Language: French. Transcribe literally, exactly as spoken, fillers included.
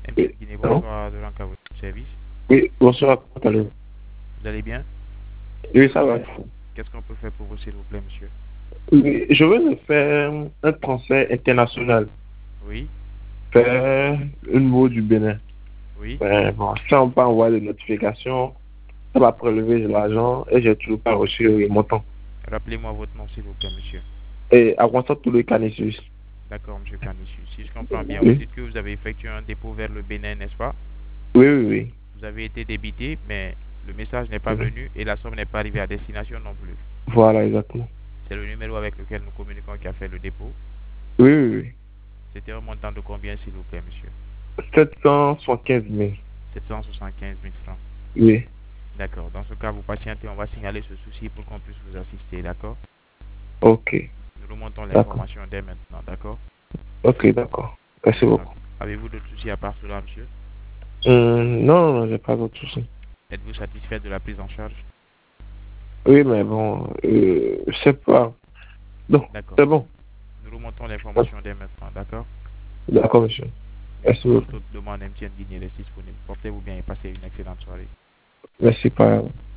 M T N Oui, Guinée, allô? bonsoir, de l'Anka, votre service. Oui, bonsoir, comment allez-vous? Vous allez bien? Oui, ça va. Qu'est-ce qu'on peut faire pour vous, s'il vous plaît, monsieur? Oui, je veux me faire un transfert international Oui, vers un mot du Bénin. oui. Mais bon, ça, on peut envoyer des notifications, ça va prélever de l'argent et j'ai toujours pas reçu le montant. Rappelez-moi votre nom, s'il vous plaît, monsieur. Et à quoi ça, tous les Canisius? D'accord, monsieur Kanissu. Si je comprends bien, vous Oui, dites que vous avez effectué un dépôt vers le Bénin, n'est-ce pas? oui, oui, Vous avez été débité, mais le message n'est pas oui. venu et la somme n'est pas arrivée à destination non plus. Voilà, exactement. C'est le numéro avec lequel nous communiquons qui a fait le dépôt. Oui, oui, C'était un montant de combien, s'il vous plaît, monsieur? oui. sept cent soixante-quinze mille. sept cent soixante-quinze mille francs. Oui, D'accord. Dans ce cas, vous patientez, on va signaler ce souci pour qu'on puisse vous assister, d'accord? ok, Nous remontons d'accord. l'information dès maintenant, d'accord? Ok, d'accord. Merci D'accord. beaucoup. Avez-vous d'autres soucis à part cela, monsieur? Hum, non, non, non, j'ai pas d'autre souci. Êtes-vous satisfait de la prise en charge? Oui, mais bon, euh, je sais pas. Non, D'accord. c'est bon. Nous remontons l'information dès maintenant, d'accord? D'accord, monsieur. Merci. Merci Pour beaucoup. toute autre demande, M T N Guinée reste disponible. Portez-vous bien et passez une excellente soirée. Merci, pas.